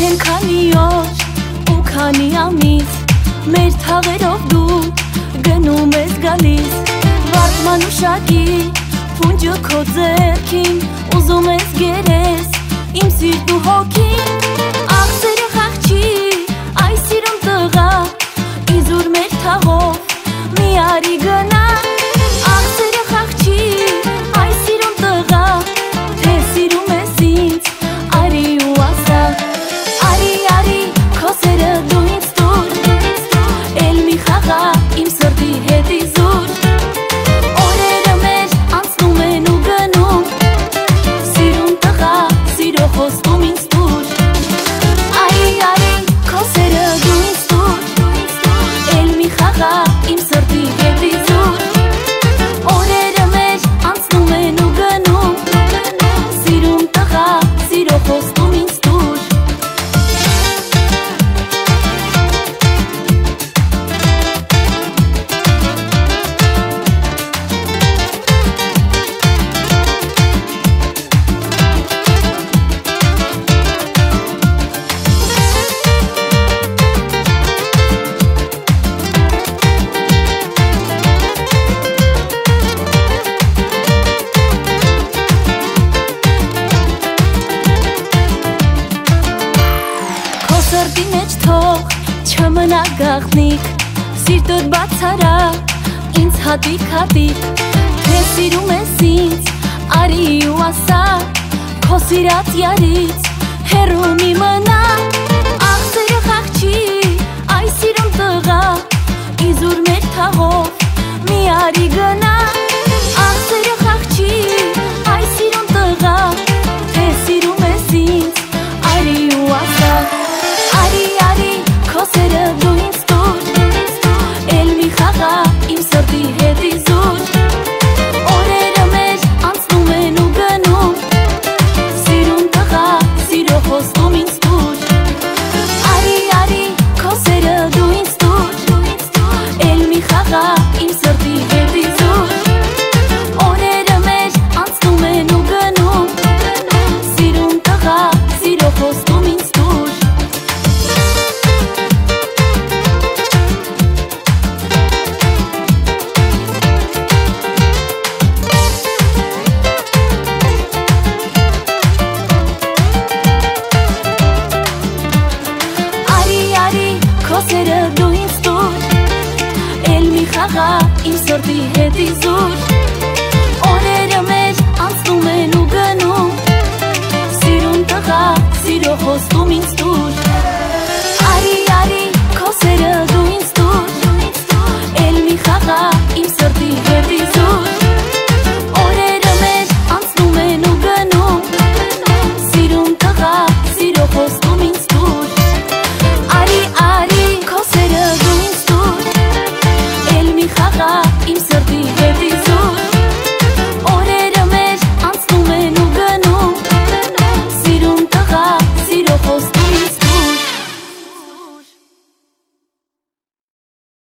Արդեն քանի օր ու քանի ամիս մեր թաղերով դու գնում ես գալիս Վարդման ուշակի փունջը քո ձեռքին ուզում ես գերես իմ սիրտ ու հոգին Աղձերը խաղչի այս սիրուն տղա իզուր մեր թաղով մի արի գնա Աղձերը խաղչի այս սիրուն տղա թե սիրում ես ինձ արի ու ասա Արի արի քո սերը դու ինձ տուր Էլ մի խաղա իմ սրտի հետ իզուր Օրերը մեր անցնում են ու գնում Սիրուն տղա սիրո խոստում ինձ տուր Արի արի քո սերը դու ինձ տուր Էլ մի խաղա իմ սրտի հետ իզուր Օրերը մեր անցնում են ու գնում Սիրուն տղա սիրո խոստում ինձ տուր Սրտի մեջ թող չմնա գաղտնիք Սիրտդ բացարա ինձ հատիկ Թե սիրում ես ինձ արի ու ասա Քո սիրած յարից հեռու մի մնա Աղձերը խաղչի այս սիրուն տղա Իզուր մեր թաղով մի արի գնա Աղձերը խաղչի այս սիրուն տղա Թե սիրում ես ինձ արի ու ասա Արի արի քո սերը դու ինձ տուր Էլ մի խաղա իմ սրտի հետ իզուր Օրերը մեր անցնում են ու գնում Սիրուն տղա սիրո խոստում ինձ տուր Արի արի քո սերը դու ինձ տուր Էլ մի խաղա իմ սրտի հետ իզուր Օրերը մեր անցնում են ու գնում Սիրուն տղա սիրո խոստում ինձ տուր Քո սերը դու ինձ տուր Էլ մի խաղա իմ սրտի հետ իզուր Օրերը մեր անցնում են ու գնում Սիրուն տղա սիրո խոստում ինձ տուր